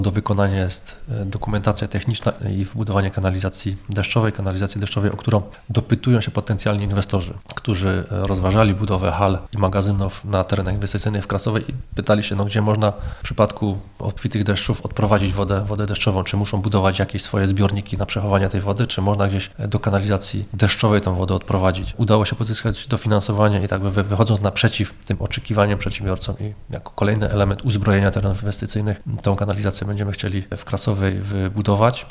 Do wykonania jest dokumentacja techniczna i wbudowanie kanalizacji deszczowej, o którą dopytują się potencjalni inwestorzy, którzy rozważali budowę hal i magazynów na terenach inwestycyjnych w Krasowej i pytali się, gdzie można w przypadku obfitych deszczów odprowadzić wodę deszczową, czy muszą budować jakieś swoje zbiorniki na przechowanie tej wody, czy można gdzieś do kanalizacji deszczowej tą wodę odprowadzić. Udało się pozyskać dofinansowanie i tak wychodząc naprzeciw tym oczekiwaniom przedsiębiorcom i jako kolejny element uzbrojenia terenów inwestycyjnych tą kanalizację będziemy chcieli w Krasowej wybudować.